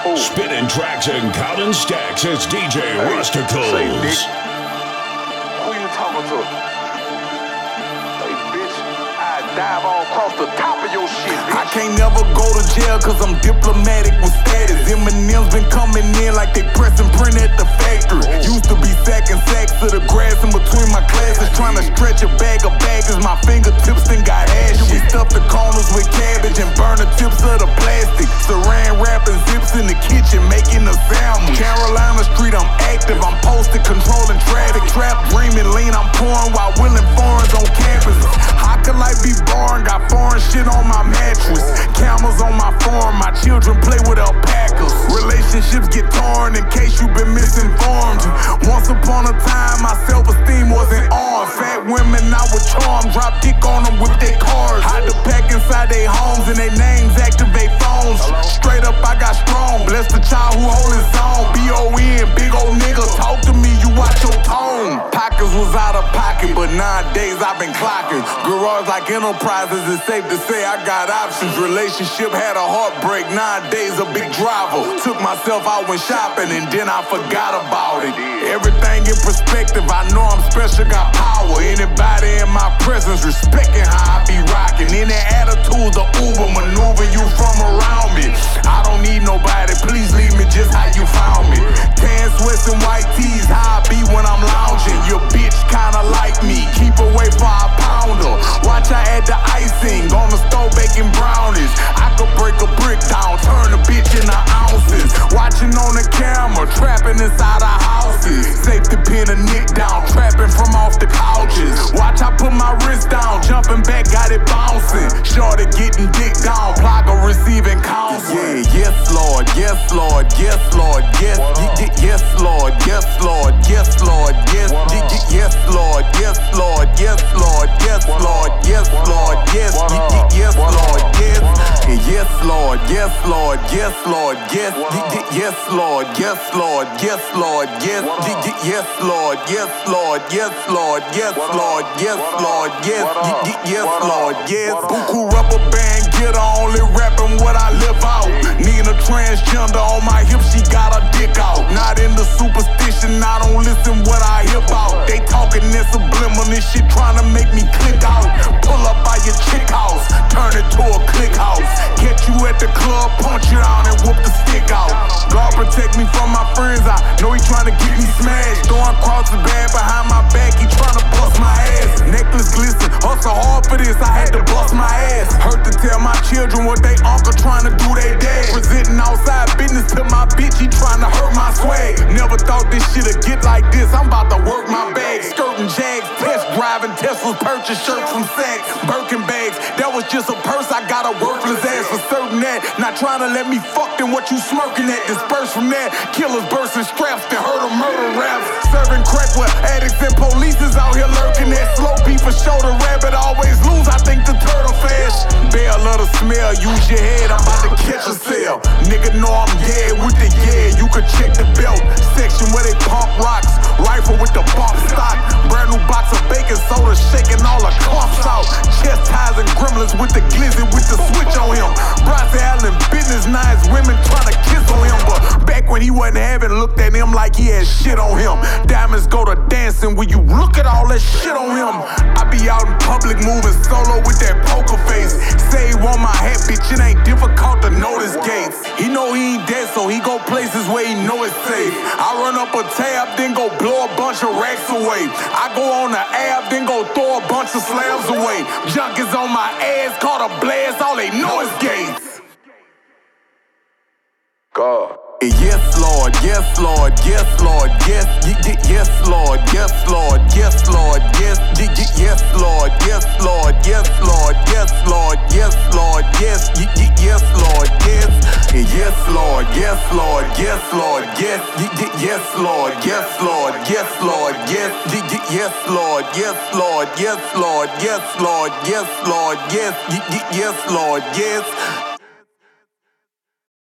Spinning tracks and counting stacks, it's DJ Rusticles. Say, Dick, who you talking to? Hey, bitch, I dive all across the top of your shit, bitch. I can't never go to jail cause I'm diplomatic with status. Eminem's been coming in like they press and print at the factory. Used to be sacking sacks to the grass in between my classes. Trying to stretch a bag of baggage, my fingertips then got ashes. We stuff the corners with cabbage and burn the tips of the plastic. Saran wrapping zips in the kitchen, making a sandwich. Carolina Street, I'm active, I'm posted, controlling traffic. Trap dreaming lean, I'm pouring while willing foreigns on campus. How can life be boring? Got foreign shit on my mattress. Camels on my farm, my children play with alpacas. Relationships get torn in case you've been misinformed. Once upon a time, my self-esteem wasn't on. Fat women out with charm, drop dick on them with their cars. Hide the pack inside their homes and their names activate phones. Straight up, I got strong. Bless the child who hold his own. B.O.N. Big old nigga, talk to me, you watch your tone. Pockets was out of pocket, but nowadays I've been clocking. Garage like Enterprises, it's safe to say I got options. Relationship had a heartbreak, nowadays a big driver. Took myself out when shopping and then I forgot about it. Everything in perspective, I know I'm special, got power. Anybody in my presence respecting how I be rocking. Any attitude, the Uber maneuver you from around me. I don't need nobody, please leave me just how you found me. Tan sweats and white tees, how I be when I'm lounging. Your bitch kinda like me, keep away for a pounder. Watch I add the icing on the stove baking brownies. I could break a brick down, turn a bitch into ounces. Watching on the camera, trapping inside our houses. Safety pin a nick down, trapping from off the couches. Watch I put my wrist down, jumping back, got it bouncing. Shorty getting dick down, Plaga receiving counseling. Yeah, yes Lord, yes Lord, yes Lord, yes, yes Lord, yes Lord, yes Lord, yes, yes Lord, yes Lord, yes Lord, yes Lord, yes Lord, yes, yes Lord, yes, yes Lord, yes Lord, yes Lord, yes, yes Lord, yes Lord, yes Lord, yes, yes Lord, yes Lord, yes Lord, yes Lord, yes Lord, yes, yes Lord, yes. Buku rubber band, get only rapping what I live out. Need a transgender on my hip, she got her dick out. Not into superstition, I don't listen what I hear about. They talking that subliminal shit, trying to make me click out. Pull up by your chick house, turn it to a click house. Catch you at the club, punch you down and whoop the stick out. God protect me from my friends, I know he trying to get me smashed. Throwing crosses bad behind my back, he trying to bust my ass. Necklace glisten, hustle hard for this, I had to bust my ass. Hurt to tell my children what they uncle trying to do they dad. Presenting outside business to my bitch, he trying to hurt my swag. Never thought this shit'd get like this, I'm about to work my bag. Skirting Jags, test driving Teslas, purchase shirts from Saks. Birkin bags, that was just a purse, I got a worthless ass for certain that. Not trying to let me fuck in what you smirking at. Disperse from that, killers bursting straps to hurt a murder raps. Serving crack with addicts and police is out here lurking at. Slow P for show, the rabbit always lose, I think the turtle fast. Bear love the smell, use your head, I'm about to catch a sale. Nigga know I'm yeah with the yeah, you could check the belt. Section where they pump rocks, rifle with the bump stock. Brand new box of baking soda, shaking all the clumps out. Chastising gremlins with the glizzy with the switch on him. Bryce Allen business, nice women trying to kiss on him. But back when he wasn't having, looked at him like he had shit on him. Diamonds go to dancing when you look at all that shit on him. I be out in public moving solo with that poker face. Say he want my hat, bitch, it ain't difficult to notice gates. He know he ain't dead, so he go places where he know it's safe. I run up a tab, then go blow a bunch of racks away. I go on the app, then go throw a bunch of slabs away. Junkies on my ass, caught a blast, all they know is gates. God. Yes Lord, yes Lord, yes Lord, yes, yes Lord, yes Lord, yes Lord, yes, yes Lord, yes Lord, yes Lord, yes Lord, yes Lord, yes, yes Lord, yes, yes Lord, yes Lord, yes Lord, yes, yes Lord, yes Lord, yes Lord, yes, yes Lord, yes Lord, yes Lord, yes Lord, yes Lord, yes, yes Lord, yes.